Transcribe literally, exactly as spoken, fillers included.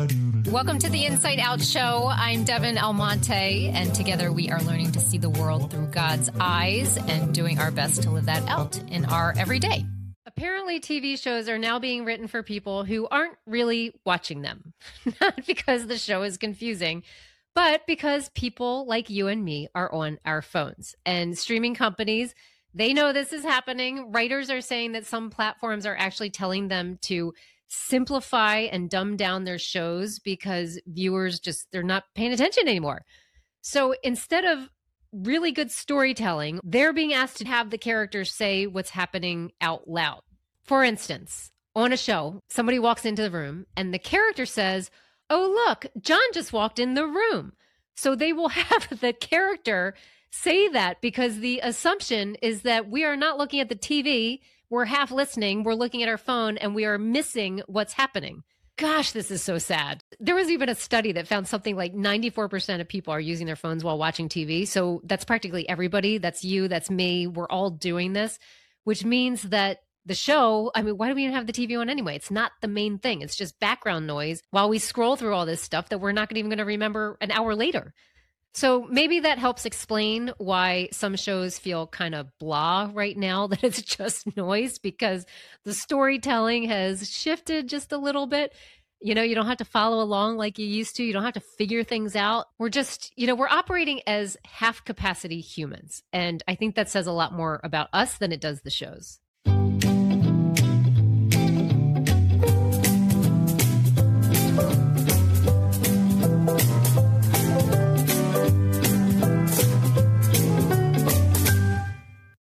Welcome to the Inside Out Show. I'm Devin Almonte, and together we are learning to see the world through God's eyes and doing our best to live that out in our everyday. Apparently, T V shows are now being written for people who aren't really watching them. Not because the show is confusing, but because people like you and me are on our phones. And streaming companies, they know this is happening. Writers are saying that some platforms are actually telling them to simplify and dumb down their shows because viewers just, they're not paying attention anymore. So instead of really good storytelling, they're being asked to have the characters say what's happening out loud. For instance, on a show, somebody walks into the room and the character says, "Oh, look, John just walked in the room." So they will have the character say that because the assumption is that we are not looking at the T V. We're half listening, we're looking at our phone, and we are missing what's happening. Gosh, this is so sad. There was even a study that found something like ninety-four percent of people are using their phones while watching T V. So that's practically everybody. That's you, that's me. We're all doing this, which means that the show, I mean, why do we even have the T V on anyway? It's not the main thing. It's just background noise while we scroll through all this stuff that we're not even going to remember an hour later. So maybe that helps explain why some shows feel kind of blah right now, that it's just noise, because the storytelling has shifted just a little bit. You know, you don't have to follow along like you used to. You don't have to figure things out. We're just, you know, we're operating as half capacity humans. And I think that says a lot more about us than it does the shows.